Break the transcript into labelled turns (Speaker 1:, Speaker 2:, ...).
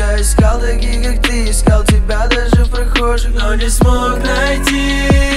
Speaker 1: Я искал таких, как ты, искал тебя даже в прохожих, но не смог найти.